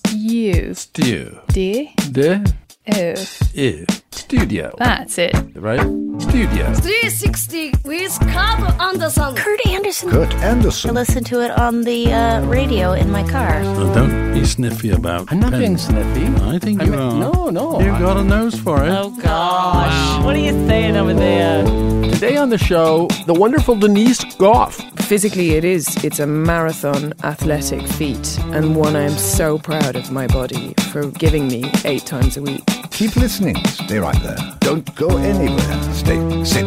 You. Stew. D. De. O. I. Studio. That's it. Right? Studio. 360 with Kurt Anderson. Kurt Anderson. Kurt I Anderson. listen to it on the radio in my car. Well, don't be sniffy about I'm not pens. being sniffy. I think you are. No. You've got a nose for it. Oh, gosh. What are you saying over there? Today on the show, the wonderful Denise Goff. Physically, it's a marathon athletic feat, and one I'm so proud of my body for giving me 8 times a week. Keep listening. Stay right there. Don't go anywhere. Sit.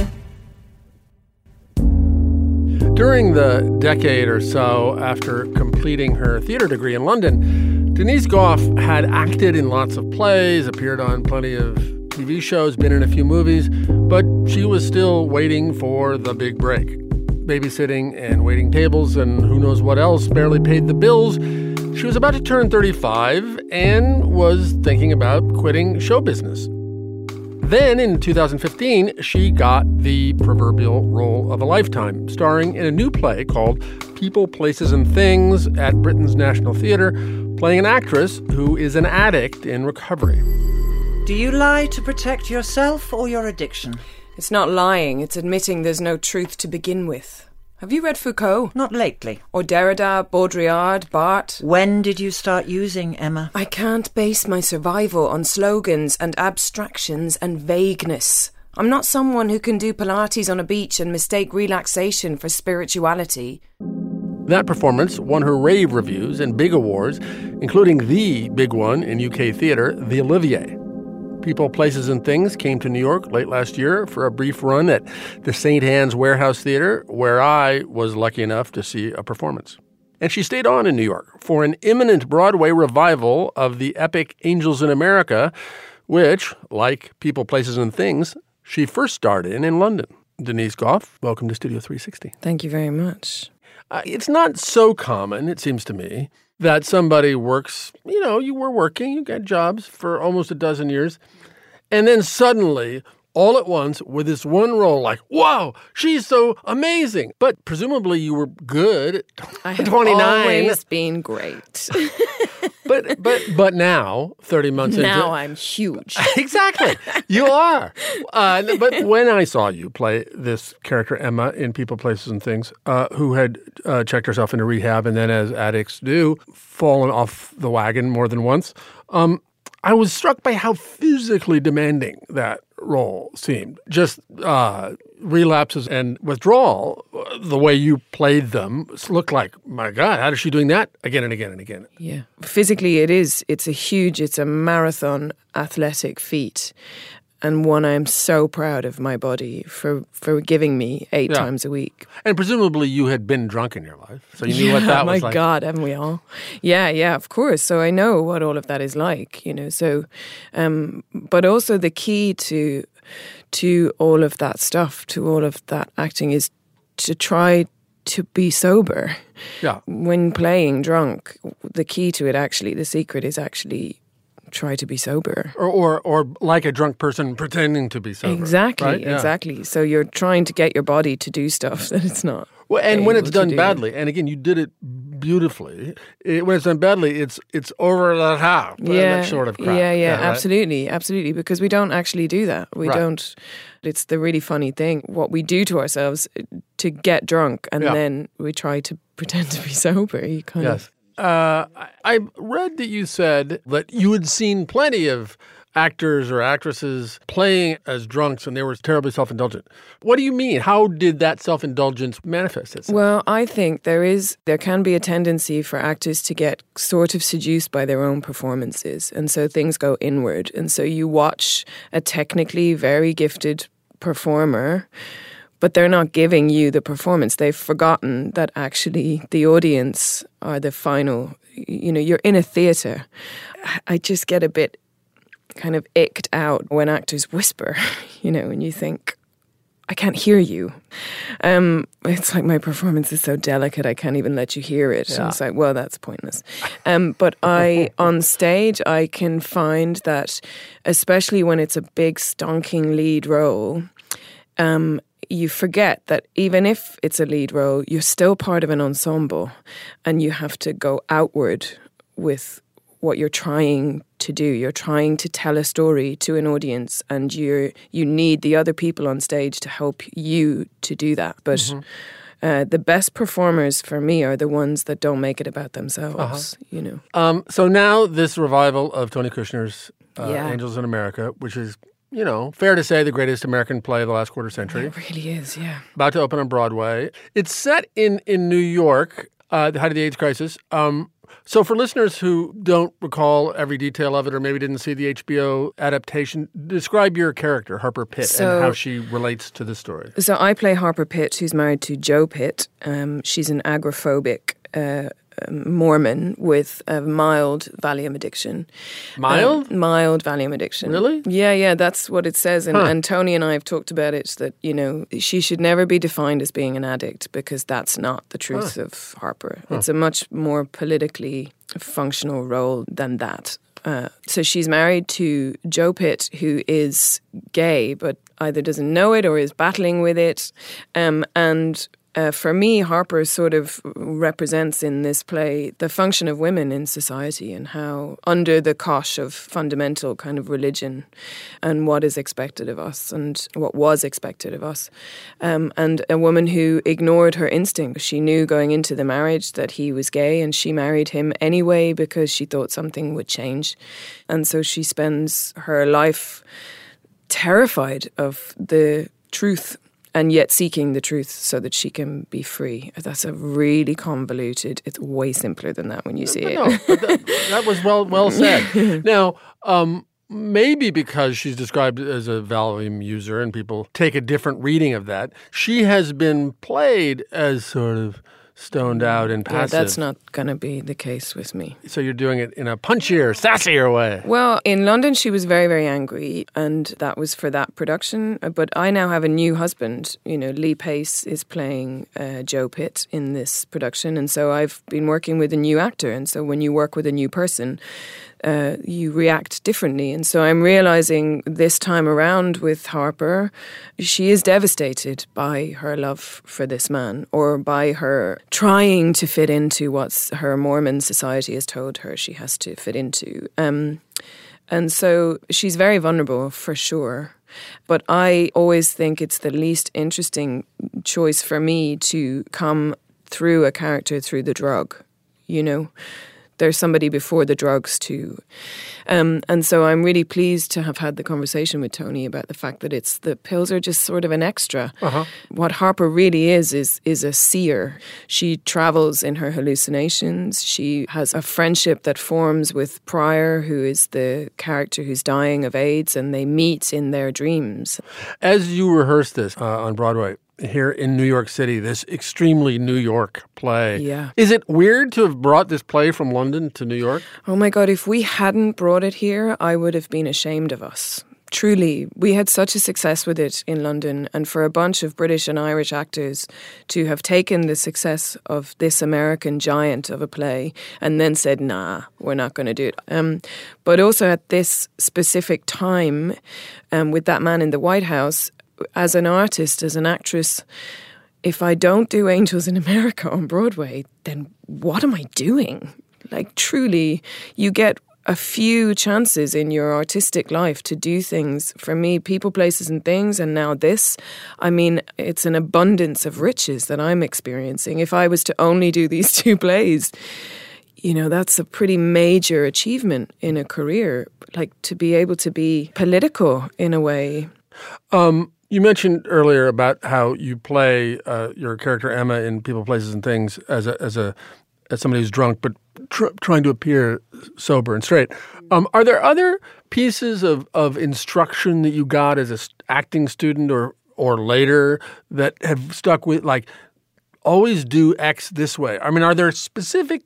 During the decade or so after completing her theater degree in London, Denise Goff had acted in lots of plays, appeared on plenty of TV shows, been in a few movies, but she was still waiting for the big break. Babysitting and waiting tables and who knows what else barely paid the bills. She was about to turn 35 and was thinking about quitting show business. Then, in 2015, she got the proverbial role of a lifetime, starring in a new play called People, Places, and Things at Britain's National Theatre, playing an actress who is an addict in recovery. Do you lie to protect yourself or your addiction? It's not lying, it's admitting there's no truth to begin with. Have you read Foucault? Not lately. Or Derrida, Baudrillard, Barthes? When did you start using Emma? I can't base my survival on slogans and abstractions and vagueness. I'm not someone who can do Pilates on a beach and mistake relaxation for spirituality. That performance won her rave reviews and big awards, including the big one in UK theatre, the Olivier. People, Places, and Things came to New York late last year for a brief run at the St. Anne's Warehouse Theatre, where I was lucky enough to see a performance. And she stayed on in New York for an imminent Broadway revival of the epic Angels in America, which, like People, Places, and Things, she first starred in London. Denise Goff, welcome to Studio 360. Thank you very much. It's not so common, it seems to me, that somebody works, you were working, you got jobs for almost a dozen years, and then suddenly, all at once, with this one role, like, wow, she's so amazing. But presumably you were good I at have 29. always been great. But now, 30 months into... Now I'm huge. Exactly. You are. But when I saw you play this character, Emma, in People, Places, and Things, who had checked herself into rehab and then, as addicts do, fallen off the wagon more than once, I was struck by how physically demanding that role seemed. Just relapses and withdrawal, the way you played them, looked like, my God, how is she doing that again and again and again? Yeah. Physically, it's a marathon athletic feat, and one I'm so proud of my body for giving me 8 times a week. And presumably you had been drunk in your life, so you knew what that was like. My God, haven't we all? Yeah, of course. So I know what all of that is like, So, but also the key to all of that stuff, to all of that acting, is to try to be sober. Yeah. When playing drunk, the key to it, actually, the secret is actually try to be sober. Or like a drunk person pretending to be sober. Exactly, right? Yeah. exactly. So you're trying to get your body to do stuff that it's not. Well, and when it's able to done do. badly, and again, you did it beautifully. When it's done badly, it's over the top. That sort of crap. Yeah, right? absolutely. Because we don't actually do that. We don't. It's the really funny thing. What we do to ourselves to get drunk, and then we try to pretend to be sober. You kind of. I read that you said that you had seen plenty of actors or actresses playing as drunks and they were terribly self-indulgent. What do you mean? How did that self-indulgence manifest itself? Well, I think there can be a tendency for actors to get sort of seduced by their own performances. And so things go inward. And so you watch a technically very gifted performer, but they're not giving you the performance. They've forgotten that actually the audience are the final, you're in a theatre. I just get a bit kind of icked out when actors whisper, and you think, I can't hear you. It's like my performance is so delicate, I can't even let you hear it. Yeah. And it's like, well, that's pointless. But on stage, I can find that, especially when it's a big stonking lead role, you forget that even if it's a lead role, you're still part of an ensemble, and you have to go outward with what you're trying to do. You're trying to tell a story to an audience, and you need the other people on stage to help you to do that. But the best performers for me are the ones that don't make it about themselves, So now this revival of Tony Kushner's Angels in America, which is, fair to say the greatest American play of the last quarter century. It really is, yeah. About to open on Broadway. It's set in New York, the height of the AIDS crisis. So for listeners who don't recall every detail of it or maybe didn't see the HBO adaptation, describe your character, Harper Pitt, and how she relates to the story. So I play Harper Pitt, who's married to Jo Pitt. She's an agoraphobic Mormon with a mild Valium addiction. Mild? Mild Valium addiction. Really? Yeah, that's what it says. And Tony and I have talked about it, that, she should never be defined as being an addict, because that's not the truth of Harper. It's a much more politically functional role than that. So she's married to Jo Pitt, who is gay, but either doesn't know it or is battling with it. For me, Harper sort of represents in this play the function of women in society and how, under the cosh of fundamental kind of religion and what is expected of us and what was expected of us, and a woman who ignored her instinct. She knew going into the marriage that he was gay, and she married him anyway because she thought something would change. And so she spends her life terrified of the truth, and yet seeking the truth so that she can be free. That's a really convoluted, it's way simpler than that when you see it. No, that was well said. Now, maybe because she's described as a Valium user and people take a different reading of that, she has been played as sort of stoned out and passive. Yeah, that's not going to be the case with me. So you're doing it in a punchier, sassier way. Well, in London, she was very, very angry, and that was for that production. But I now have a new husband. Lee Pace is playing Jo Pitt in this production, and so I've been working with a new actor. And so when you work with a new person, you react differently. And so I'm realizing this time around with Harper, she is devastated by her love for this man, or by her trying to fit into what her Mormon society has told her she has to fit into. And so she's very vulnerable, for sure. But I always think it's the least interesting choice for me to come through a character through the drug, There's somebody before the drugs too. And so I'm really pleased to have had the conversation with Tony about the fact that the pills are just sort of an extra. What Harper really is a seer. She travels in her hallucinations. She has a friendship that forms with Pryor, who is the character who's dying of AIDS, and they meet in their dreams. As you rehearse this on Broadway, here in New York City, this extremely New York play. Yeah. Is it weird to have brought this play from London to New York? Oh my God, if we hadn't brought it here, I would have been ashamed of us. Truly, we had such a success with it in London, and for a bunch of British and Irish actors to have taken the success of this American giant of a play and then said, nah, we're not going to do it. But also at this specific time, with that man in the White House, as an artist, as an actress, if I don't do Angels in America on Broadway, then what am I doing? Like, truly, you get a few chances in your artistic life to do things. For me, People, Places and Things, and now this. I mean, it's an abundance of riches that I'm experiencing. If I was to only do these two plays, that's a pretty major achievement in a career. Like, to be able to be political in a way. You mentioned earlier about how you play your character Emma in People, Places, and Things as somebody who's drunk but trying to appear sober and straight. Are there other pieces of instruction that you got as an acting student or later that have stuck with, like, always do X this way? I mean, are there specific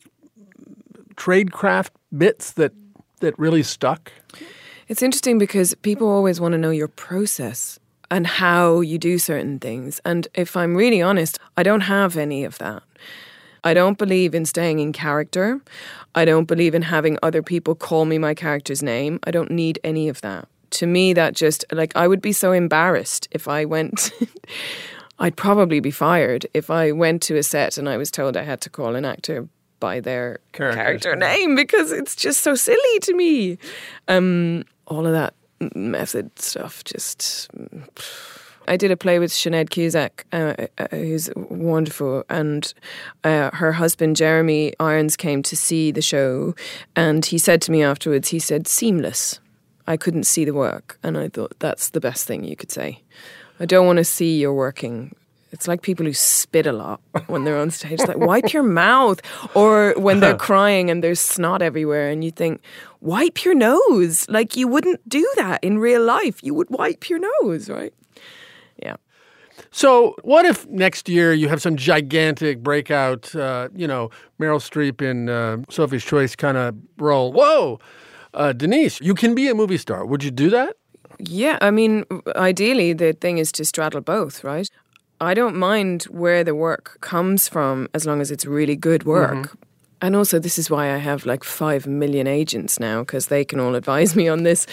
tradecraft bits that really stuck? It's interesting because people always want to know your process and how you do certain things. And if I'm really honest, I don't have any of that. I don't believe in staying in character. I don't believe in having other people call me my character's name. I don't need any of that. To me, that just, I would be so embarrassed if I went... I'd probably be fired if I went to a set and I was told I had to call an actor by their Characters. character name because it's just so silly to me. All of that method stuff just... I did a play with Sinead Cusack, who's wonderful, and her husband, Jeremy Irons, came to see the show, and he said to me afterwards, he said, seamless. I couldn't see the work, and I thought that's the best thing you could say. I don't want to see your working. It's like people who spit a lot when they're on stage. It's like, wipe your mouth. Or when they're crying and there's snot everywhere and you think, wipe your nose. Like, you wouldn't do that in real life. You would wipe your nose, right? Yeah. So what if next year you have some gigantic breakout, Meryl Streep in Sophie's Choice kind of role? Whoa, Denise, you can be a movie star. Would you do that? Yeah, I mean, ideally the thing is to straddle both, right? I don't mind where the work comes from as long as it's really good work. Mm-hmm. And also, this is why I have like 5 million agents now, because they can all advise me on this.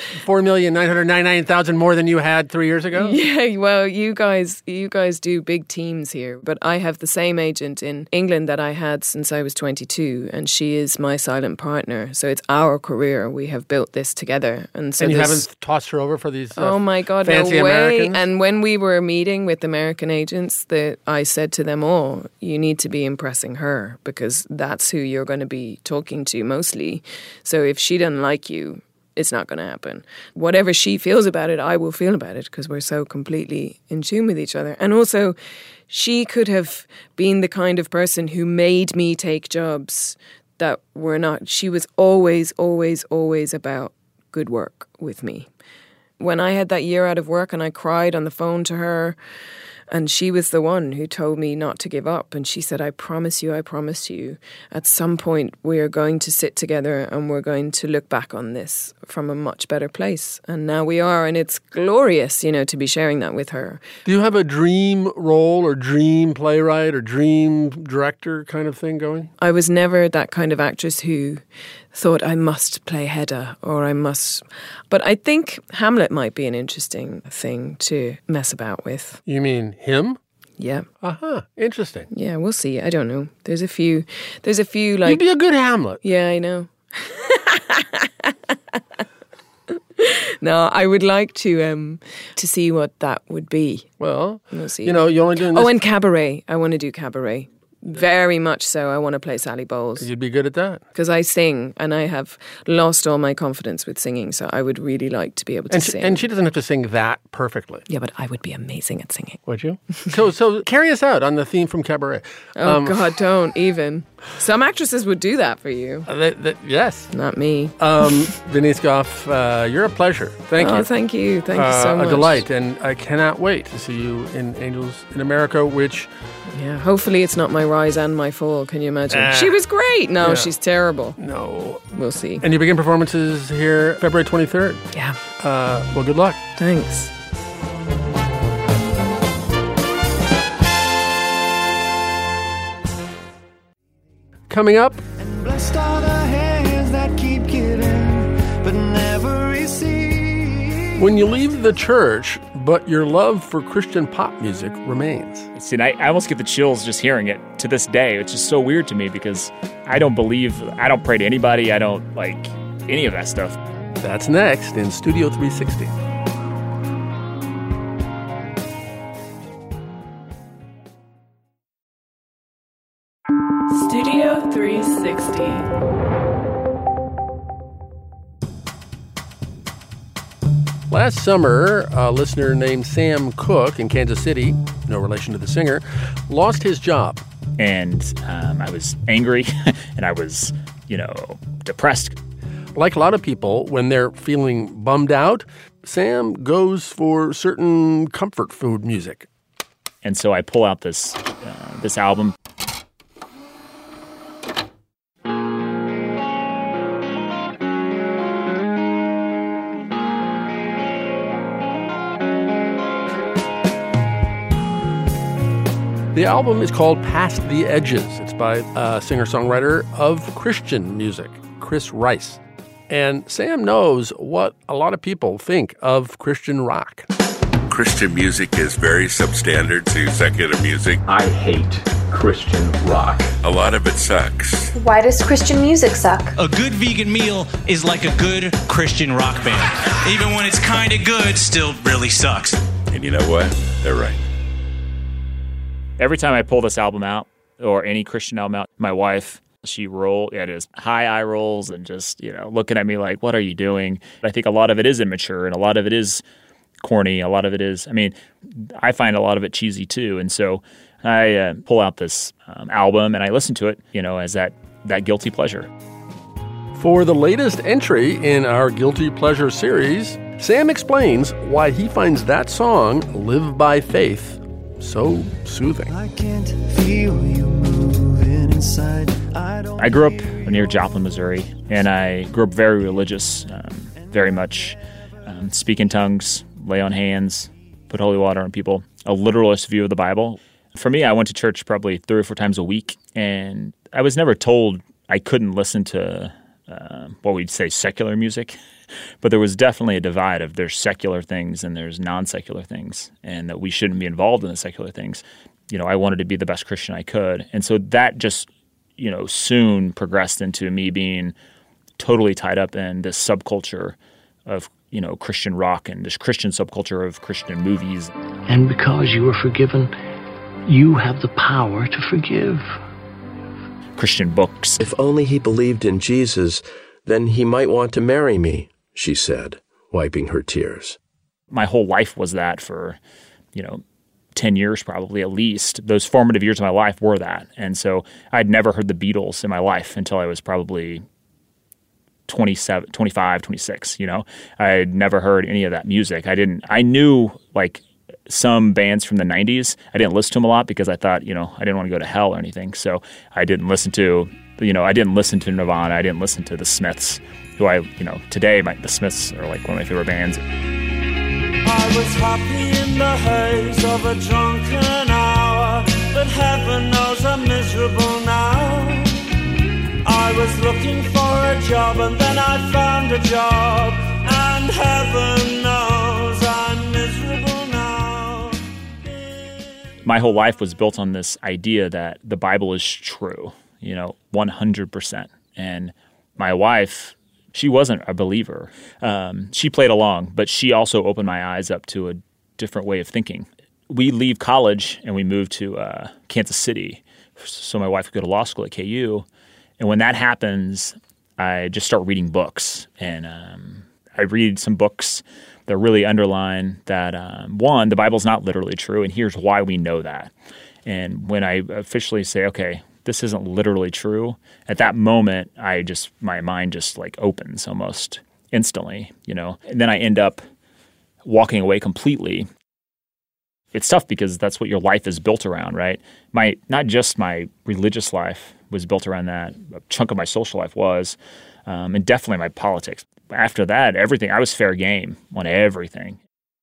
4,999,000 more than you had 3 years ago? Yeah, well, you guys do big teams here. But I have the same agent in England that I had since I was 22, and she is my silent partner. So it's our career. We have built this together. And so you haven't tossed her over for these oh my God, fancy no way. Americans? And when we were meeting with American agents, I said to them all, you need to be impressing her, because that's who you're going to be talking to mostly. So if she doesn't like you, it's not going to happen. Whatever she feels about it, I will feel about it, because we're so completely in tune with each other. And also, she could have been the kind of person who made me take jobs that were not. She was always, always, always about good work with me. When I had that year out of work and I cried on the phone to her, and she was the one who told me not to give up. And she said, I promise you, at some point we are going to sit together and we're going to look back on this from a much better place. And now we are, and it's glorious, to be sharing that with her. Do you have a dream role or dream playwright or dream director kind of thing going? I was never that kind of actress who thought I must play Hedda or I must. But I think Hamlet might be an interesting thing to mess about with. You mean him? Yeah. Interesting. Yeah, we'll see. I don't know. There's a few like... You'd be a good Hamlet. Yeah, I know. No, I would like to see what that would be. Well, we'll see. You're only doing this... Oh, and cabaret. I want to do cabaret. Very much so. I want to play Sally Bowles. You'd be good at that. Because I sing, and I have lost all my confidence with singing, so I would really like to be able to sing. And she doesn't have to sing that perfectly. Yeah, but I would be amazing at singing. Would you? So carry us out on the theme from Cabaret. Oh, God, don't even. Some actresses would do that for you. Yes. Not me. Denise Gough, you're a pleasure. Thank you. Oh, thank you. Thank you so much. A delight, and I cannot wait to see you in Angels in America, which... Yeah, hopefully it's not my rise and my fall. Can you imagine? She was great. No, yeah. She's terrible. No. We'll see. And you begin performances here February 23rd. Yeah. Well, good luck. Thanks. Coming up. And blessed are the hands that keep giving, but never receive. When you leave the church, but your love for Christian pop music remains. See, I almost get the chills just hearing it to this day. It's just so weird to me because I don't pray to anybody. I don't like any of that stuff. That's next in Studio 360. Studio 360. Last summer, a listener named Sam Cooke in Kansas City, no relation to the singer, lost his job. And I was angry and I was, depressed. Like a lot of people, when they're feeling bummed out, Sam goes for certain comfort food music. And so I pull out this album. The album is called Past the Edges. It's by a singer-songwriter of Christian music, Chris Rice. And Sam knows what a lot of people think of Christian rock. Christian music is very substandard to secular music. I hate Christian rock. A lot of it sucks. Why does Christian music suck? A good vegan meal is like a good Christian rock band. Even when it's kind of good, still really sucks. And you know what? They're right. Every time I pull this album out, or any Christian album out, my wife, she is high eye rolls and just, looking at me like, what are you doing? I think a lot of it is immature and a lot of it is corny. A lot of it is, I find a lot of it cheesy too. And so I pull out this album and I listen to it, as that guilty pleasure. For the latest entry in our Guilty Pleasure series, Sam explains why he finds that song, Live by Faith, so soothing. I can't feel you moving inside. I grew up near Joplin, Missouri, and I grew up very religious, very much speak in tongues, lay on hands, put holy water on people, a literalist view of the Bible. For me, I went to church probably 3 or 4 times a week, and I was never told I couldn't listen to what we'd say secular music, but there was definitely a divide of there's secular things and there's non-secular things, and that we shouldn't be involved in the secular things. I wanted to be the best Christian I could, and so that just soon progressed into me being totally tied up in this subculture of Christian rock and this Christian subculture of Christian movies. And because you were forgiven, you have the power to forgive. Christian books. If only he believed in Jesus, then he might want to marry me, she said, wiping her tears. My whole life was that for, 10 years probably at least. Those formative years of my life were that. And so I'd never heard the Beatles in my life until I was probably 27, 25, 26, I had never heard any of that music. I knew like some bands from the 90s. I didn't listen to them a lot because I thought, I didn't want to go to hell or anything. So I didn't listen to, I didn't listen to Nirvana. I didn't listen to the Smiths, who today the Smiths are like one of my favorite bands. I was happy in the haze of a drunken hour, but heaven knows I'm miserable now. I was looking for a job and then I found a job, and heaven knows I'm miserable now. My whole life was built on this idea that the Bible is true, 100%. And my wife, she wasn't a believer. She played along, but she also opened my eyes up to a different way of thinking. We leave college and we move to Kansas City so my wife could go to law school at KU. And when that happens, I just start reading books. And I read some books that really underline that, one, the Bible's not literally true, and here's why we know that. And when I officially say, okay, this isn't literally true, at that moment, my mind just like opens almost instantly, And then I end up walking away completely. It's tough because that's what your life is built around, right? Not just my religious life was built around that. A chunk of my social life was, and definitely my politics. After that, everything, I was fair game on everything.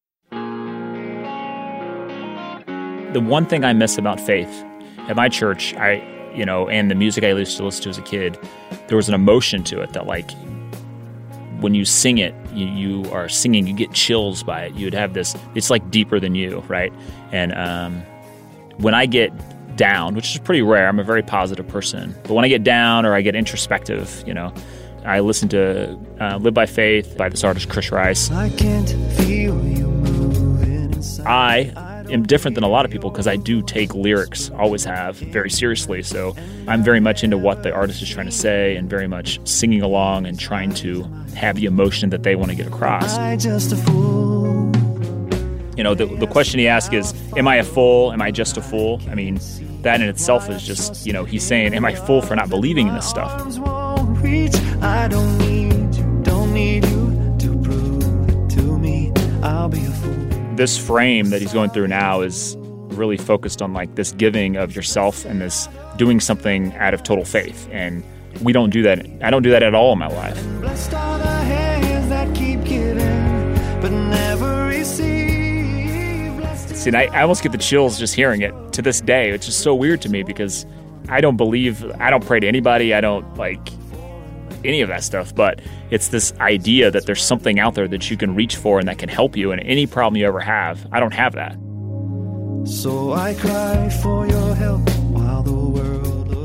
The one thing I miss about faith at my church, and the music I used to listen to as a kid, there was an emotion to it that, like, when you sing it, you are singing, you get chills by it. You'd have this, it's like deeper than you, right? And when I get down, which is pretty rare, I'm a very positive person, but when I get down or I get introspective, I listen to Live by Faith by this artist, Chris Rice. I can't feel you moving inside. I am different than a lot of people because I do take lyrics, always have, very seriously. So I'm very much into what the artist is trying to say and very much singing along and trying to have the emotion that they want to get across. I just a fool. The question he asks is, am I a fool? Am I just a fool? I mean, that in itself is just, he's saying, am I a fool for not believing in this stuff? I don't need you to prove it to me. I'll be a fool. This frame that he's going through now is really focused on like this giving of yourself and this doing something out of total faith. And we don't do that. I don't do that at all in my life. And blessed are the hands that keep giving, but never receive. See, and I almost get the chills just hearing it to this day, which is so weird to me because I don't pray to anybody. I don't like any of that stuff, but it's this idea that there's something out there that you can reach for and that can help you in any problem you ever have. I don't have that. So I cry for your help while the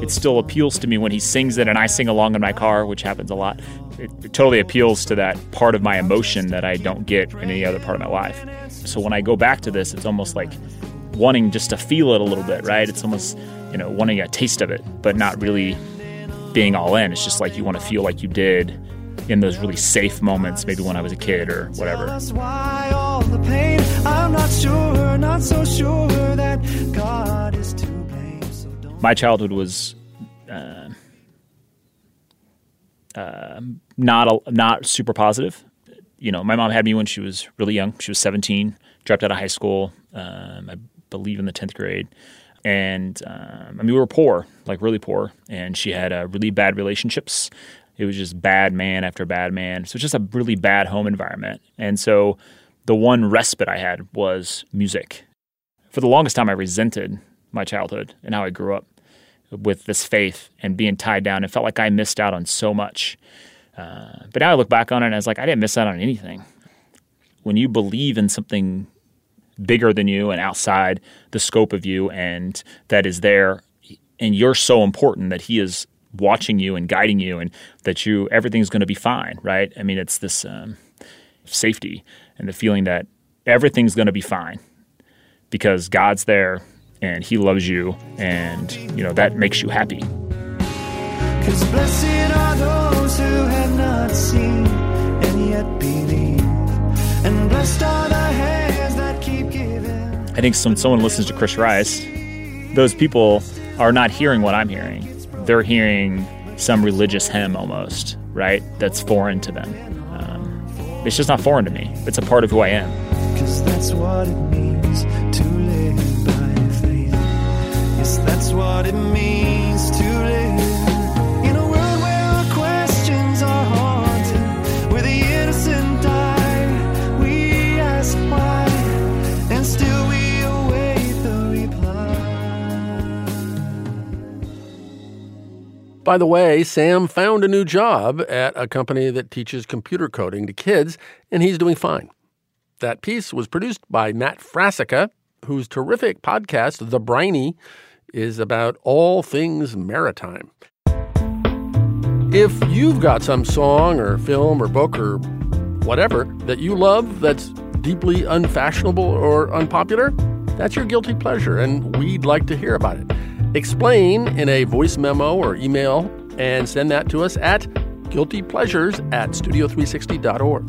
it still appeals to me when he sings it and I sing along in my car, which happens a lot. It totally appeals to that part of my emotion that I don't get in any other part of my life. So when I go back to this, it's almost like wanting just to feel it a little bit, right? It's almost, wanting a taste of it, but not really being all in. It's just like you want to feel like you did in those really safe moments, maybe when I was a kid or whatever. That's why all the pain, I'm not so sure that God is to blame. So my childhood was not super positive. My mom had me when she was really young. She was 17, dropped out of high school, I believe in the 10th grade. And we were poor, like really poor. And she had really bad relationships. It was just bad man after bad man. So it's just a really bad home environment. And so the one respite I had was music. For the longest time, I resented my childhood and how I grew up with this faith and being tied down. It felt like I missed out on so much. But now I look back on it and I was like, I didn't miss out on anything. When you believe in something bigger than you and outside the scope of you and that is there, and you're so important that he is watching you and guiding you and that everything's going to be fine, right? I mean, it's this safety and the feeling that everything's going to be fine because God's there and he loves you and, that makes you happy. 'Cause blessed are those who have not seen and yet believe, and blessed are the hands that keep giving. I think when someone listens to Chris Rice, those people are not hearing what I'm hearing. They're hearing some religious hymn almost, right? That's foreign to them. It's just not foreign to me. It's a part of who I am. 'Cause that's what it means to live by faith. Yes, that's what it means to live. In a world where our questions are haunted, where the innocent die, we ask why, and still we await the reply. By the way, Sam found a new job at a company that teaches computer coding to kids, and he's doing fine. That piece was produced by Matt Frasica, whose terrific podcast, The Briny, is about all things maritime. If you've got some song or film or book or whatever that you love that's deeply unfashionable or unpopular, that's your guilty pleasure, and we'd like to hear about it. Explain in a voice memo or email and send that to us at guiltypleasures@studio360.org.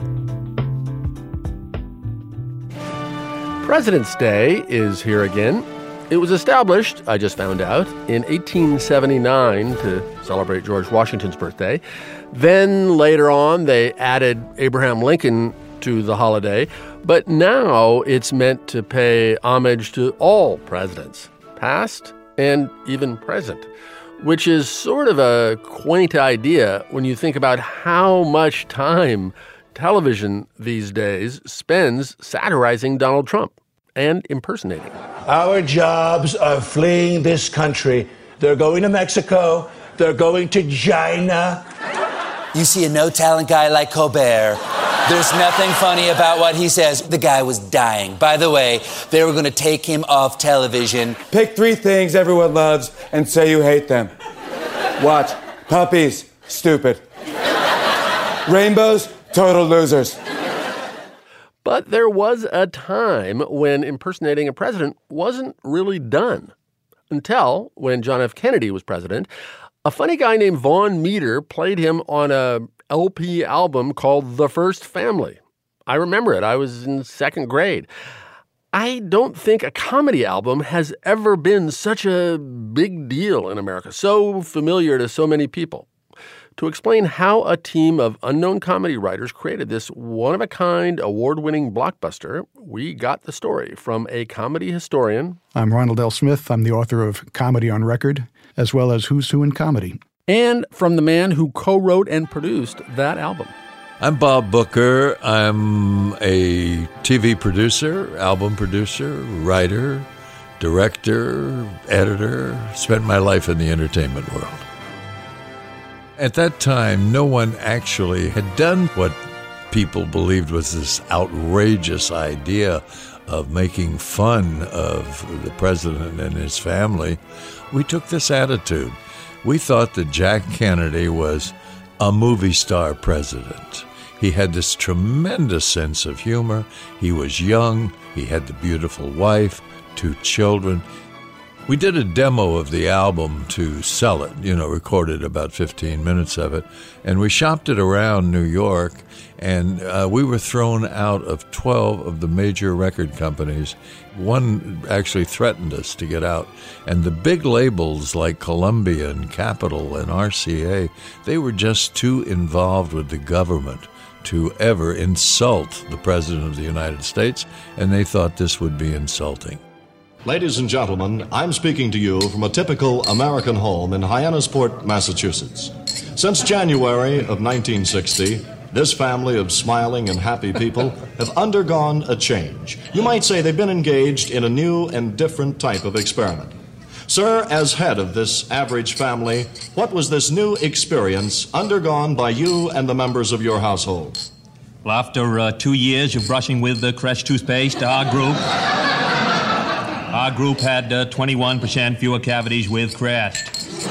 President's Day is here again. It was established, I just found out, in 1879 to celebrate George Washington's birthday. Then later on, they added Abraham Lincoln to the holiday. But now it's meant to pay homage to all presidents, past and even present, which is sort of a quaint idea when you think about how much time television these days spends satirizing Donald Trump and impersonating him. Our jobs are fleeing this country. They're going to Mexico. They're going to China. You see a no-talent guy like Colbert. There's nothing funny about what he says. The guy was dying. By the way, they were going to take him off television. Pick 3 things everyone loves and say you hate them. Watch. Puppies. Stupid. Rainbows. Total losers. But there was a time when impersonating a president wasn't really done. Until when John F. Kennedy was president, a funny guy named Vaughn Meader played him on a LP album called The First Family. I remember it. I was in 2nd grade. I don't think a comedy album has ever been such a big deal in America, so familiar to so many people. To explain how a team of unknown comedy writers created this one-of-a-kind, award-winning blockbuster, we got the story from a comedy historian. I'm Ronald L. Smith. I'm the author of Comedy on Record, as well as Who's Who in Comedy. And from the man who co-wrote and produced that album. I'm Bob Booker. I'm a TV producer, album producer, writer, director, editor. Spent my life in the entertainment world. At that time, no one actually had done what people believed was this outrageous idea of making fun of the president and his family. We took this attitude. We thought that Jack Kennedy was a movie star president. He had this tremendous sense of humor. He was young. He had the beautiful wife, 2 children. We did a demo of the album to sell it, recorded about 15 minutes of it, and we shopped it around New York, and we were thrown out of 12 of the major record companies. One actually threatened us to get out, and the big labels like Columbia and Capitol and RCA, they were just too involved with the government to ever insult the President of the United States, and they thought this would be insulting. Ladies and gentlemen, I'm speaking to you from a typical American home in Hyannisport, Massachusetts. Since January of 1960, this family of smiling and happy people have undergone a change. You might say they've been engaged in a new and different type of experiment. Sir, as head of this average family, what was this new experience undergone by you and the members of your household? Well, after 2 years of brushing with the Crest toothpaste, our group had 21% fewer cavities with Crest.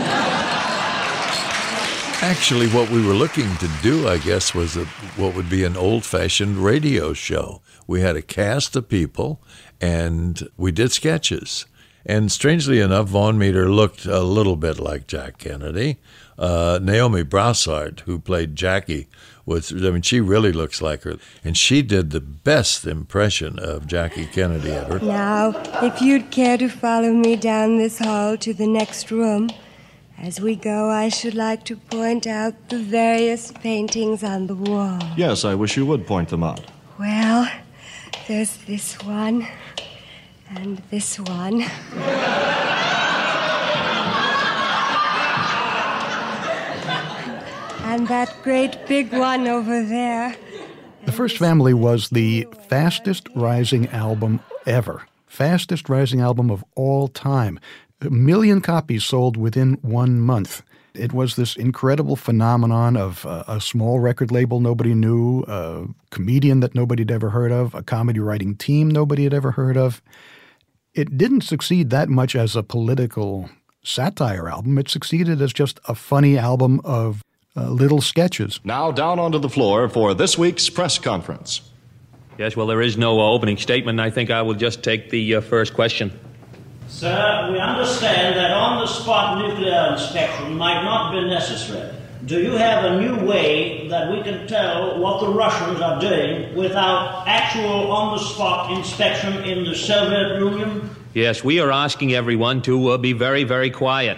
Actually, what we were looking to do, I guess, was what would be an old-fashioned radio show. We had a cast of people, and we did sketches. And strangely enough, Vaughn Meader looked a little bit like Jack Kennedy. Naomi Brassard, who played Jackie, she really looks like her. And she did the best impression of Jackie Kennedy ever. Now, if you'd care to follow me down this hall to the next room, as we go, I should like to point out the various paintings on the wall. Yes, I wish you would point them out. Well, there's this one. And this one. And that great big one over there. The First Family was the fastest rising album ever. Fastest rising album of all time. 1 million copies sold within 1 month. It was this incredible phenomenon of a small record label nobody knew, a comedian that nobody had ever heard of, a comedy writing team nobody had ever heard of. It didn't succeed that much as a political satire album. It succeeded as just a funny album of little sketches. Now down onto the floor for this week's press conference. Yes, well, there is no opening statement. I think I will just take the first question. Sir, we understand that on-the-spot nuclear inspection might not be necessary. Do you have a new way that we can tell what the Russians are doing without actual on-the-spot inspection in the Soviet Union? Yes, we are asking everyone to be very, very quiet.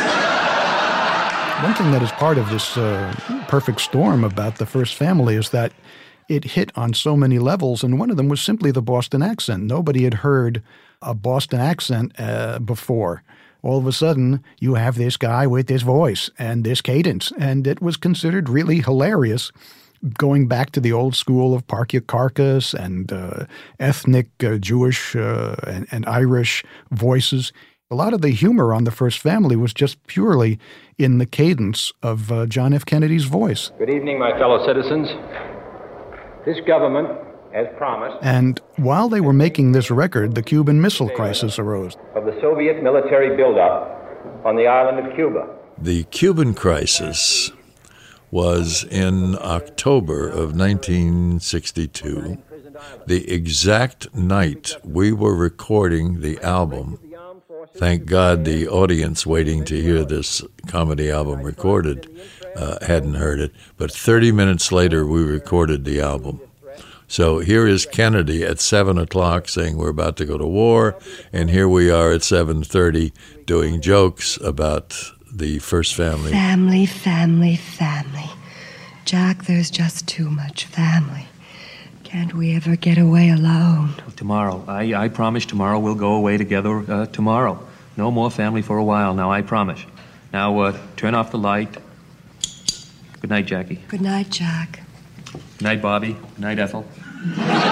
One thing that is part of this perfect storm about The First Family is that it hit on so many levels, and one of them was simply the Boston accent. Nobody had heard a Boston accent before. All of a sudden, you have this guy with this voice and this cadence, and it was considered really hilarious, going back to the old school of Parkia Karkas and ethnic Jewish and Irish voices. A lot of the humor on The First Family was just purely in the cadence of John F. Kennedy's voice. Good evening, my fellow citizens. This government, as promised, and while they were making this record, the Cuban Missile Crisis arose. Of the Soviet military buildup on the island of Cuba. The Cuban crisis was in October of 1962, the exact night we were recording the album. Thank God the audience waiting to hear this comedy album recorded hadn't heard it, but 30 minutes later we recorded the album. So here is Kennedy at 7 o'clock saying we're about to go to war, and here we are at 7:30 doing jokes about the First Family. Family, family, family. Jack, there's just too much family. Can't we ever get away alone? Tomorrow. I promise tomorrow we'll go away together tomorrow. No more family for a while now, I promise. Now, turn off the light. Good night, Jackie. Good night, Jack. Good night, Bobby. Good night, Ethel. Good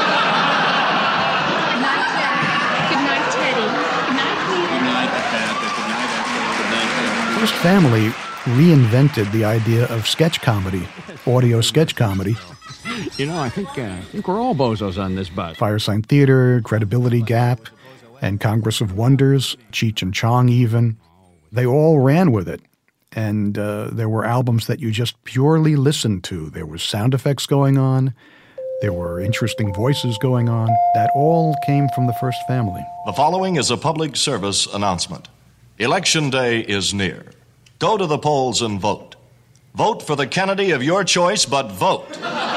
night, Jack. Good night, Teddy. Good night, Peter. Good night, Ethel. Good night, Ethel. Good night, Ethel. First Family reinvented the idea of sketch comedy, audio sketch comedy. You know, I think we're all bozos on this bus. Firesign Theater, Credibility Gap, and Congress of Wonders, Cheech and Chong even. They all ran with it. And there were albums that you just purely listened to. There was sound effects going on. There were interesting voices going on. That all came from the First Family. The following is a public service announcement. Election day is near. Go to the polls and vote. Vote for the Kennedy of your choice, but vote.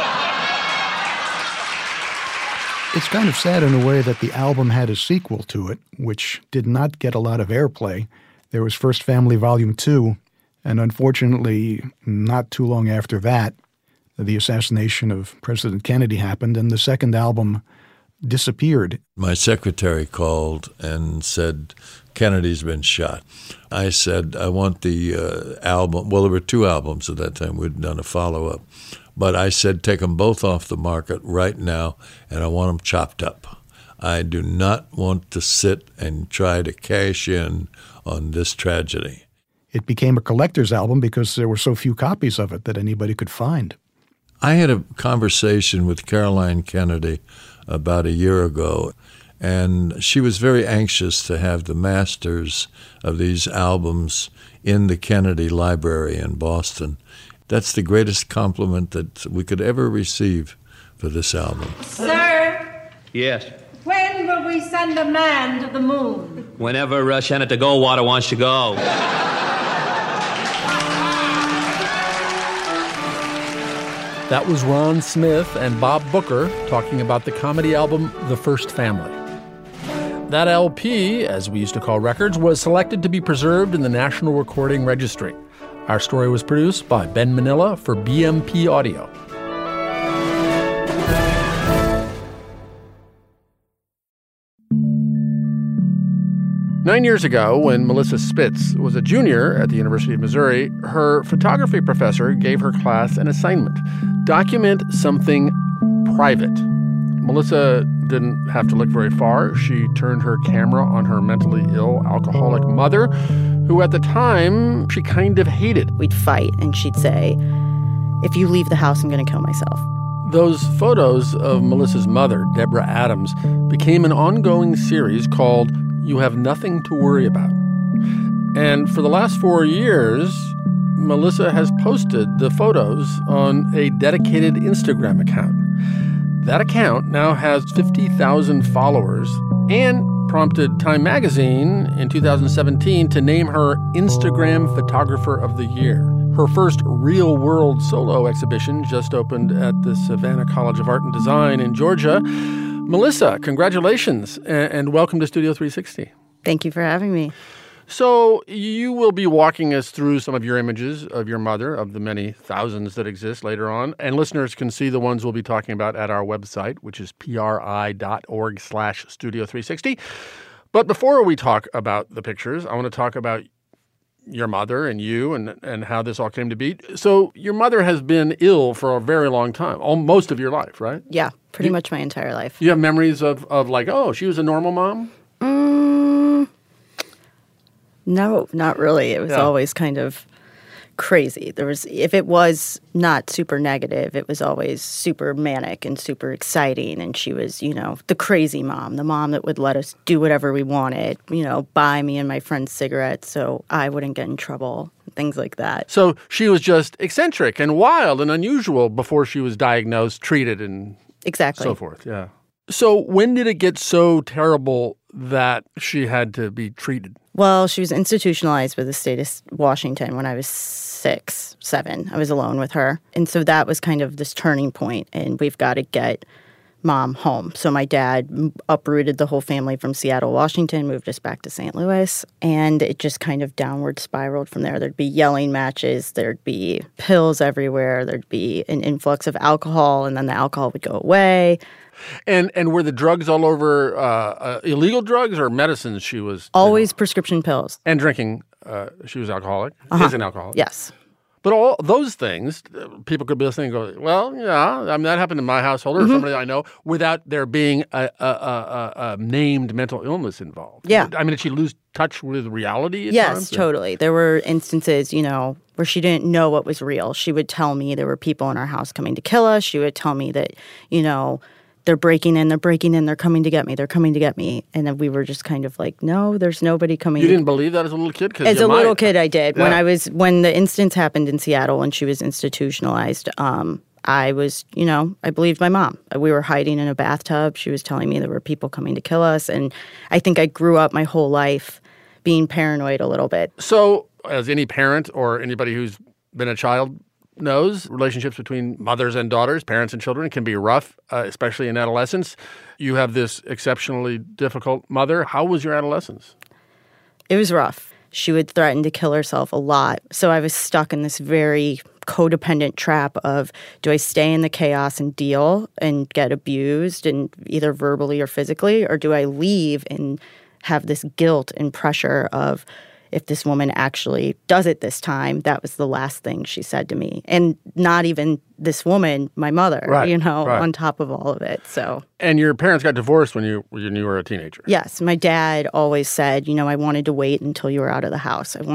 It's kind of sad in a way that the album had a sequel to it, which did not get a lot of airplay. There was First Family Volume 2, and unfortunately, not too long after that, the assassination of President Kennedy happened, and the second album disappeared. My secretary called and said, Kennedy's been shot. I said, I want the album. Well, there were 2 albums at that time. We'd done a follow-up. But I said, take them both off the market right now, and I want them chopped up. I do not want to sit and try to cash in on this tragedy. It became a collector's album because there were so few copies of it that anybody could find. I had a conversation with Caroline Kennedy about a year ago, and she was very anxious to have the masters of these albums in the Kennedy Library in Boston. That's the greatest compliment that we could ever receive for this album. Sir? Yes. When will we send a man to the moon? Whenever Senator Goldwater wants to go. That was Ron Smith and Bob Booker talking about the comedy album The First Family. That LP, as we used to call records, was selected to be preserved in the National Recording Registry. Our story was produced by Ben Manila for BMP Audio. Nine years ago, when Melissa Spitz was a junior at the University of Missouri, her photography professor gave her class an assignment: document something private. Melissa didn't have to look very far. She turned her camera on her mentally ill alcoholic mother, who at the time she kind of hated. We'd fight, and she'd say, "If you leave the house, I'm going to kill myself." Those photos of Melissa's mother, Deborah Adams, became an ongoing series called You Have Nothing to Worry About. And for the last 4 years, Melissa has posted the photos on a dedicated Instagram account. That account now has 50,000 followers and prompted Time magazine in 2017 to name her Instagram Photographer of the Year. Her first real-world solo exhibition just opened at the Savannah College of Art and Design in Georgia. Melissa, congratulations, and welcome to Studio 360. Thank you for having me. So you will be walking us through some of your images of your mother, of the many thousands that exist later on. And listeners can see the ones we'll be talking about at our website, which is pri.org/Studio360. But before we talk about the pictures, I want to talk about your mother and you and how this all came to be. So your mother has been ill for a very long time, most of your life, right? Yeah, pretty much my entire life. You have memories of like, oh, she was a normal mom? No, not really. It was always kind of crazy. If it was not super negative, it was always super manic and super exciting. And she was, the crazy mom, the mom that would let us do whatever we wanted, buy me and my friends cigarettes so I wouldn't get in trouble, things like that. So she was just eccentric and wild and unusual before she was diagnosed, treated, and so forth. Yeah. So when did it get so terrible that she had to be treated? Well, she was institutionalized with the state of Washington when I was 6, 7. I was alone with her. And so that was kind of this turning point, and we've got to get Mom home. So my dad uprooted the whole family from Seattle, Washington, moved us back to St. Louis, and it just kind of downward spiraled from there. There'd be yelling matches, there'd be pills everywhere, there'd be an influx of alcohol, and then the alcohol would go away. And were the drugs all over illegal drugs or medicines she was? Always prescription pills. And drinking. She was alcoholic. Is an alcoholic. Yes. But all those things, people could be listening and go, well, yeah, I mean, that happened in my household or somebody I know without there being a named mental illness involved. Yeah. I mean, did she lose touch with reality at Yes, times? totally. There were instances, where she didn't know what was real. She would tell me there were people in our house coming to kill us. She would tell me that, they're breaking in, they're coming to get me. And then we were just kind of like, no, there's nobody coming. You didn't believe that as a little kid? As a little kid, I did. Yeah. When the instance happened in Seattle when she was institutionalized, I was, I believed my mom. We were hiding in a bathtub. She was telling me there were people coming to kill us. And I think I grew up my whole life being paranoid a little bit. So as any parent or anybody who's been a child knows, relationships between mothers and daughters, parents and children can be rough, especially in adolescence. You have this exceptionally difficult mother. How was your adolescence? It was rough. She would threaten to kill herself a lot. So I was stuck in this very codependent trap of, do I stay in the chaos and deal and get abused, and either verbally or physically, or do I leave and have this guilt and pressure of, if this woman actually does it this time, that was the last thing she said to me. And not even this woman, my mother, on top of all of it. So. And your parents got divorced when you were a teenager. Yes. My dad always said, I wanted to wait until you were out of the house. And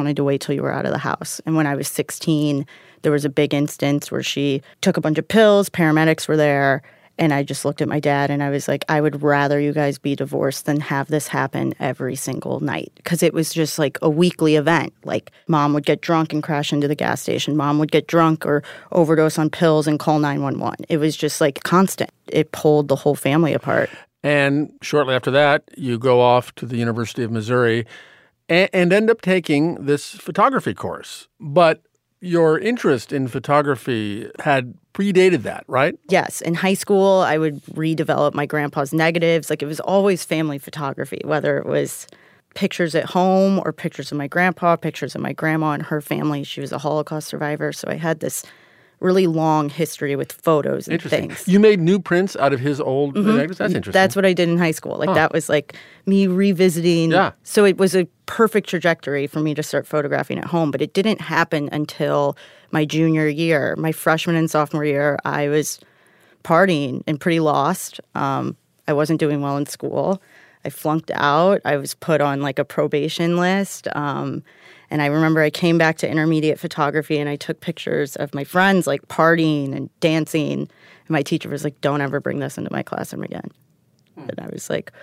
when I was 16, there was a big instance where she took a bunch of pills, paramedics were there, and I just looked at my dad and I was like, I would rather you guys be divorced than have this happen every single night. Because it was just like a weekly event. Like, mom would get drunk and crash into the gas station. Mom would get drunk or overdose on pills and call 911. It was just like constant. It pulled the whole family apart. And shortly after that, you go off to the University of Missouri and end up taking this photography course. But your interest in photography had predated that, right? Yes. In high school, I would redevelop my grandpa's negatives. Like, it was always family photography, whether it was pictures at home or pictures of my grandpa, pictures of my grandma and her family. She was a Holocaust survivor. So I had this really long history with photos and things. You made new prints out of his old negatives? That's interesting. That's what I did in high school. Like, that was like me revisiting. Yeah. So it was a perfect trajectory for me to start photographing at home. But it didn't happen until my junior year. My freshman and sophomore year, I was partying and pretty lost. I wasn't doing well in school. I flunked out. I was put on like a probation list. And I remember I came back to intermediate photography and I took pictures of my friends like partying and dancing. And my teacher was like, don't ever bring this into my classroom again. And I was like,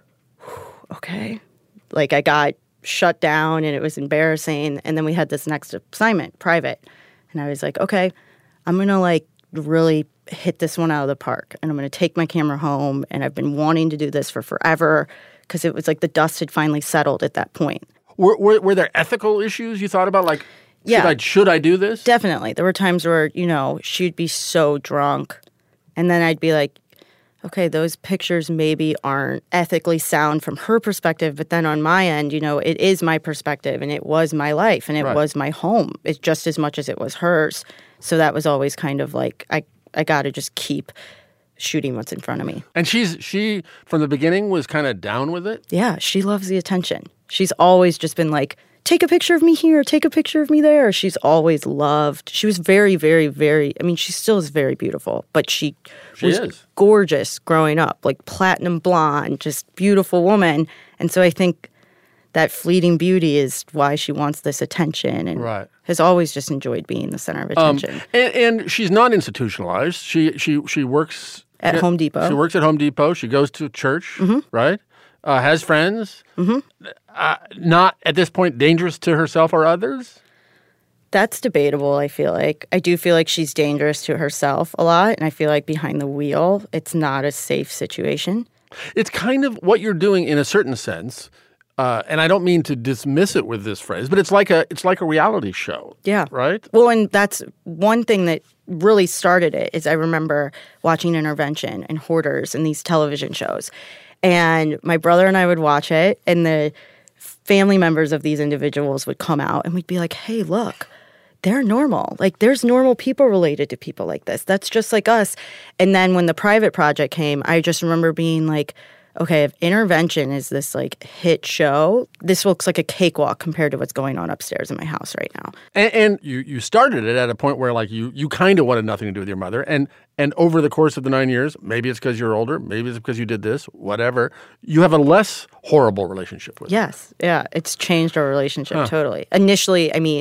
okay. Like, I got shut down and it was embarrassing. And then we had this next assignment, private. And I was like, okay, I'm going to like really hit this one out of the park. And I'm going to take my camera home. And I've been wanting to do this for forever because it was like the dust had finally settled at that point. Were there ethical issues you thought about? Like, should I do this? Definitely. There were times where, she'd be so drunk. And then I'd be like, okay, those pictures maybe aren't ethically sound from her perspective. But then on my end, it is my perspective and it was my life and it was my home. It's just as much as it was hers. So that was always kind of like, I got to just keep shooting what's in front of me. And she from the beginning was kind of down with it? Yeah, she loves the attention. She's always just been like, take a picture of me here, take a picture of me there. She's always loved. She was very, very, very, she still is very beautiful, but she was gorgeous growing up, like platinum blonde, just beautiful woman. And so I think that fleeting beauty is why she wants this attention and has always just enjoyed being the center of attention. And she's not institutionalized. She works at Home Depot. She works at Home Depot. She goes to church, right? Has friends. Not at this point dangerous to herself or others? That's debatable, I feel like. I do feel like she's dangerous to herself a lot, and I feel like behind the wheel, it's not a safe situation. It's kind of what you're doing in a certain sense, and I don't mean to dismiss it with this phrase, but it's like a reality show. Yeah. Right? Well, and that's one thing that really started it is I remember watching Intervention and Hoarders and these television shows. And my brother and I would watch it, and the family members of these individuals would come out, and we'd be like, hey, look, they're normal. Like, there's normal people related to people like this. That's just like us. And then when the private project came, I just remember being like, okay, if Intervention is this like hit show, this looks like a cakewalk compared to what's going on upstairs in my house right now. And you started it at a point where like you kind of wanted nothing to do with your mother. And over the course of the 9 years, maybe it's because you're older, maybe it's because you did this, whatever, you have a less horrible relationship with her. Yes. Yeah. It's changed our relationship totally. Initially,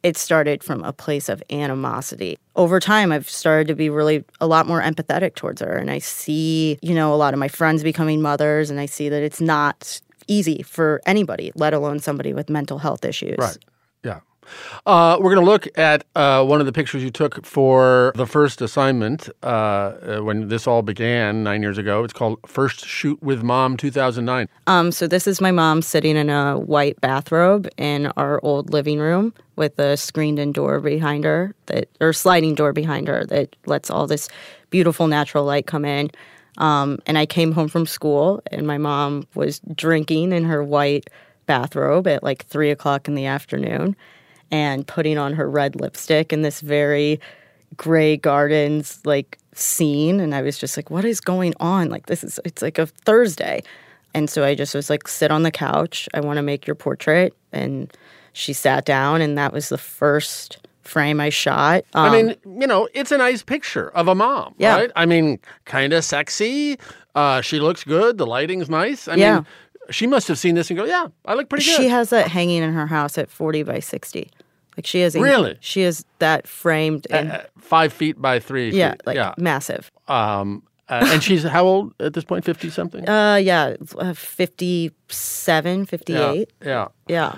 it started from a place of animosity. Over time, I've started to be really a lot more empathetic towards her. And I see, a lot of my friends becoming mothers, and I see that it's not easy for anybody, let alone somebody with mental health issues. Right. Yeah. We're going to look at one of the pictures you took for the first assignment when this all began 9 years ago. It's called First Shoot with Mom 2009. So this is my mom sitting in a white bathrobe in our old living room with a screened-in door behind her, or sliding door behind her that lets all this beautiful natural light come in. And I came home from school, and my mom was drinking in her white bathrobe at like 3 o'clock in the afternoon and putting on her red lipstick in this very Grey Gardens like scene. And I was just like, what is going on? Like, it's like a Thursday. And so I just was like, sit on the couch. I want to make your portrait. And she sat down, and that was the first frame I shot. I mean, it's a nice picture of a mom, yeah. Right? I mean, kind of sexy. She looks good. The lighting's nice. I mean, she must have seen this and go, yeah, I look pretty good. She has that hanging in her house at 40 by 60. Like she has really? She has that framed in 5 feet by 3 feet. Yeah, massive. And she's how old at this point? 50 something? 57, 58. Yeah.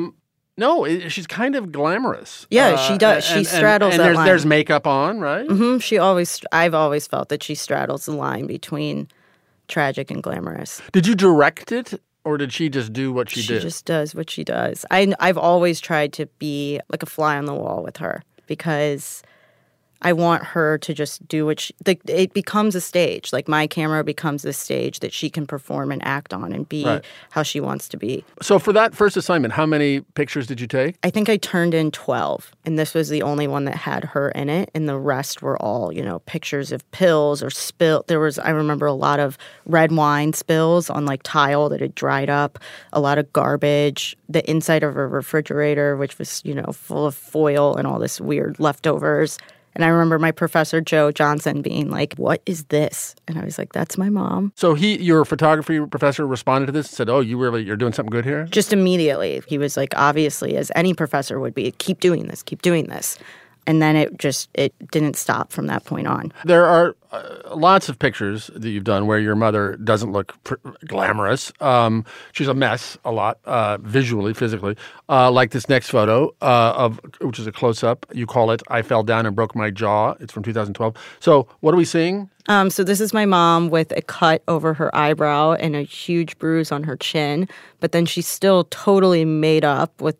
No, she's kind of glamorous. Yeah, she does. She straddles that line. There's makeup on, right? Mm-hmm. I've always felt that she straddles the line between tragic and glamorous. Did you direct it? Or did she just do what she did? She just does what she does. I've always tried to be like a fly on the wall with her because I want her to just do what it becomes a stage. Like my camera becomes a stage that she can perform and act on and be how she wants to be. So for that first assignment, how many pictures did you take? I think I turned in 12, and this was the only one that had her in it, and the rest were all, pictures of pills or spill. I remember a lot of red wine spills on like tile that had dried up, a lot of garbage, the inside of a refrigerator, which was, full of foil and all this weird leftovers. And I remember my professor, Joe Johnson, being like, what is this? And I was like, that's my mom. So your photography professor responded to this and said, oh, you're doing something good here? Just immediately. He was like, obviously, as any professor would be, keep doing this, keep doing this. And then it didn't stop from that point on. There are lots of pictures that you've done where your mother doesn't look glamorous. She's a mess a lot, visually, physically. Like this next photo, which is a close-up. You call it, I Fell Down and Broke My Jaw. It's from 2012. So what are we seeing? So this is my mom with a cut over her eyebrow and a huge bruise on her chin. But then she's still totally made up with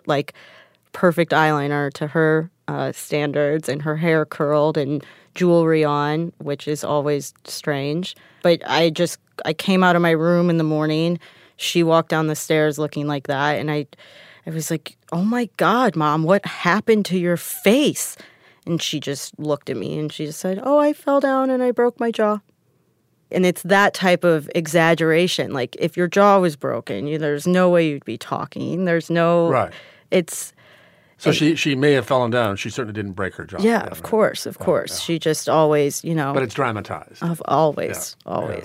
perfect eyeliner to her standards, and her hair curled and jewelry on, which is always strange. But I came out of my room in the morning. She walked down the stairs looking like that, and I was like, oh my God, Mom, what happened to your face? And she just looked at me and she just said, oh, I fell down and I broke my jaw. And it's that type of exaggeration. Like if your jaw was broken, there's no way you'd be talking. There's no... Right. It's... So she may have fallen down. She certainly didn't break her jaw. Yeah, of course. Yeah. She just always, But it's dramatized. Always.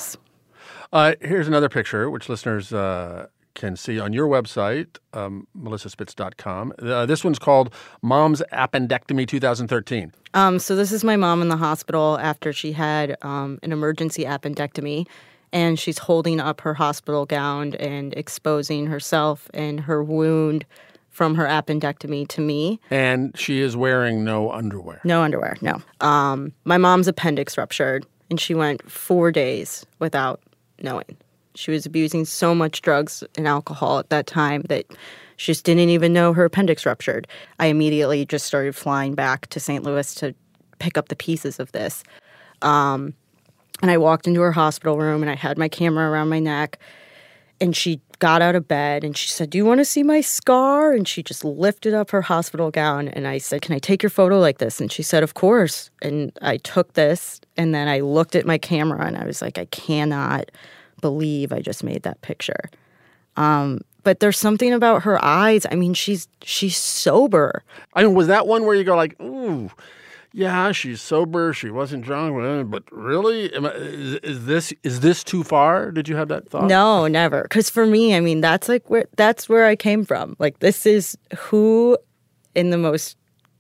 Here's another picture, which listeners can see on your website, melissaspitz.com. This one's called Mom's Appendectomy 2013. So this is my mom in the hospital after she had an emergency appendectomy. And she's holding up her hospital gown and exposing herself and her wound from her appendectomy to me. And she is wearing no underwear. No underwear, no. My mom's appendix ruptured, and she went 4 days without knowing. She was abusing so much drugs and alcohol at that time that she just didn't even know her appendix ruptured. I immediately just started flying back to St. Louis to pick up the pieces of this. And I walked into her hospital room, and I had my camera around my neck, and she got out of bed and she said, do you want to see my scar? And she just lifted up her hospital gown, and I said, can I take your photo like this? And she said, of course. And I took this, and then I looked at my camera and I was like, I cannot believe I just made that picture. But there's something about her eyes. I mean, she's sober. I mean, was that one where you go like, ooh, yeah, she's sober. She wasn't drunk, but really, is this too far? Did you have that thought? No, never. Because for me, I mean, that's where I came from. Like, this is who in the most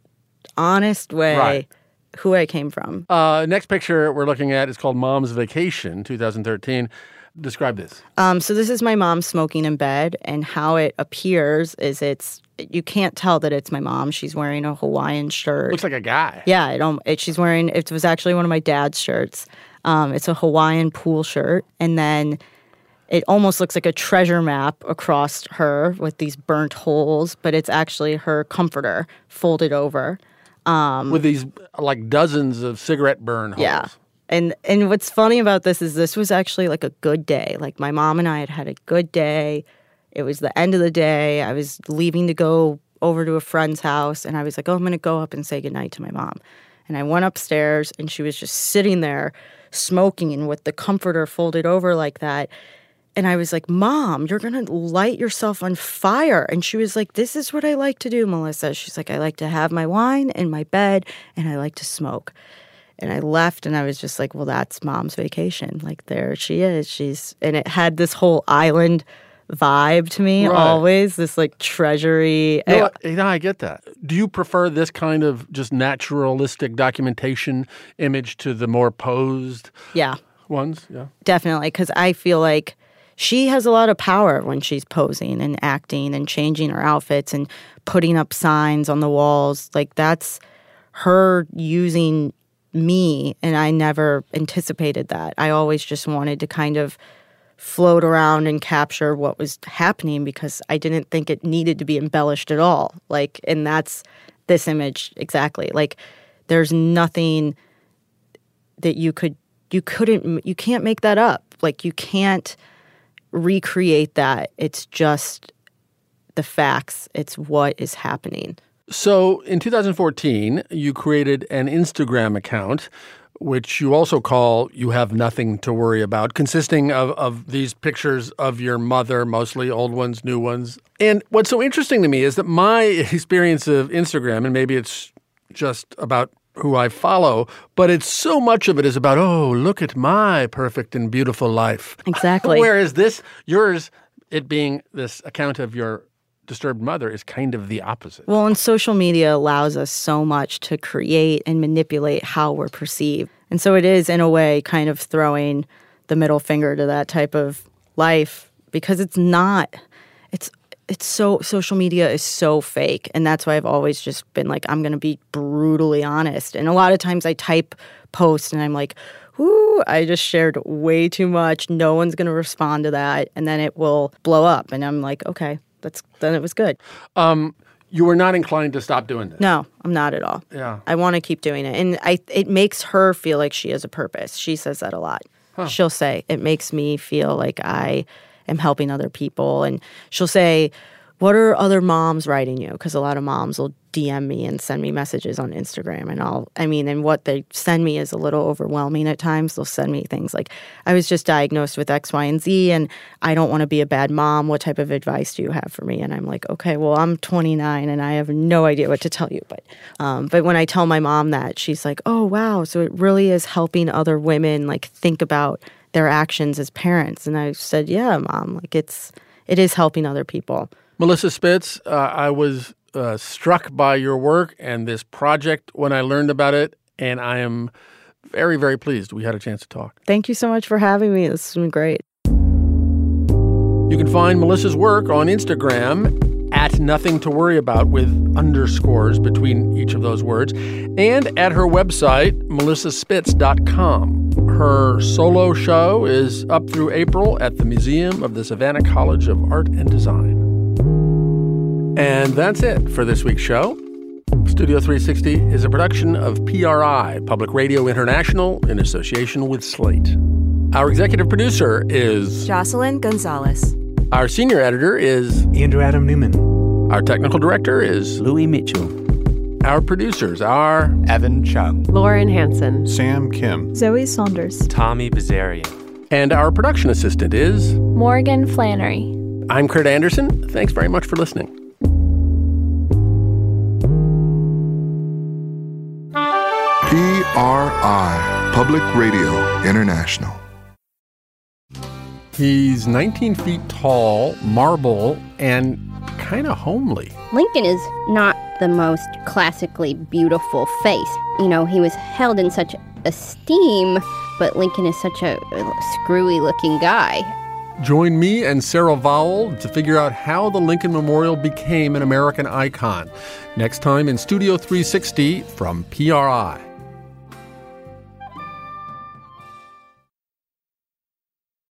honest way Right. who I came from. Next picture we're looking at is called Mom's Vacation, 2013. Describe this. So this is my mom smoking in bed, and how it appears is you can't tell that it's my mom. She's wearing a Hawaiian shirt. Looks like a guy. Yeah, it was actually one of my dad's shirts. It's a Hawaiian pool shirt, and then it almost looks like a treasure map across her with these burnt holes, but it's actually her comforter folded over. With these like dozens of cigarette burn holes. Yeah. And what's funny about this is this was actually like a good day. Like my mom and I had a good day. It was the end of the day. I was leaving to go over to a friend's house, and I was like, oh, I'm going to go up and say goodnight to my mom. And I went upstairs, and she was just sitting there smoking with the comforter folded over like that. And I was like, Mom, you're going to light yourself on fire. And she was like, this is what I like to do, Melissa. She's like, I like to have my wine in my bed, and I like to smoke. And I left, and I was just like, well, that's Mom's vacation. Like, there she is. And it had this whole island vibe to me, Right. always, this like treasury. I get that. Do you prefer this kind of just naturalistic documentation image to the more posed ones? Yeah. Definitely, because I feel like she has a lot of power when she's posing and acting and changing her outfits and putting up signs on the walls. Like, that's her using me, and I never anticipated that. I always just wanted to kind of float around and capture what was happening because I didn't think it needed to be embellished at all. Like, and that's this image exactly. Like, there's nothing that you can't make that up. Like, you can't recreate that. It's just the facts. It's what is happening. So in 2014, you created an Instagram account, which you also call You Have Nothing to Worry About, consisting of these pictures of your mother, mostly old ones, new ones. And what's so interesting to me is that my experience of Instagram, and maybe it's just about who I follow, but it's so much of it is about, oh, look at my perfect and beautiful life. Exactly. Whereas yours, it being this account of your disturbed mother, is kind of the opposite. Well, and social media allows us so much to create and manipulate how we're perceived. And so it is, in a way, kind of throwing the middle finger to that type of life because it's not, it's so, social media is so fake. And that's why I've always just been like, I'm going to be brutally honest. And a lot of times I type posts and I'm like, ooh, I just shared way too much. No one's going to respond to that. And then it will blow up. And I'm like, okay. Then it was good. You were not inclined to stop doing this? No, I'm not at all. Yeah. I want to keep doing it. And it makes her feel like she has a purpose. She says that a lot. Huh. She'll say, it makes me feel like I am helping other people. And she'll say, what are other moms writing you? Because a lot of moms will DM me and send me messages on Instagram. And what they send me is a little overwhelming at times. They'll send me things like, I was just diagnosed with X, Y, and Z, and I don't want to be a bad mom. What type of advice do you have for me? And I'm like, okay, well, I'm 29 and I have no idea what to tell you. But when I tell my mom that, she's like, oh, wow. So it really is helping other women like think about their actions as parents. And I said, yeah, Mom, like it is helping other people. Melissa Spitz, I was struck by your work and this project when I learned about it, and I am very, very pleased we had a chance to talk. Thank you so much for having me. This has been great. You can find Melissa's work on Instagram at Nothing to Worry About with underscores between each of those words, and at her website, melissaspitz.com. Her solo show is up through April at the Museum of the Savannah College of Art and Design. And that's it for this week's show. Studio 360 is a production of PRI, Public Radio International, in association with Slate. Our executive producer is Jocelyn Gonzalez. Our senior editor is Andrew Adam Newman. Our technical director is Louis Mitchell. Our producers are Evan Chung, Lauren Hansen, Sam Kim, Zoe Saunders, Tommy Bazarian. And our production assistant is Morgan Flannery. I'm Kurt Anderson. Thanks very much for listening. PRI, Public Radio International. He's 19 feet tall, marble, and kind of homely. Lincoln is not the most classically beautiful face. You know, he was held in such esteem, but Lincoln is such a screwy-looking guy. Join me and Sarah Vowell to figure out how the Lincoln Memorial became an American icon. Next time in Studio 360 from PRI.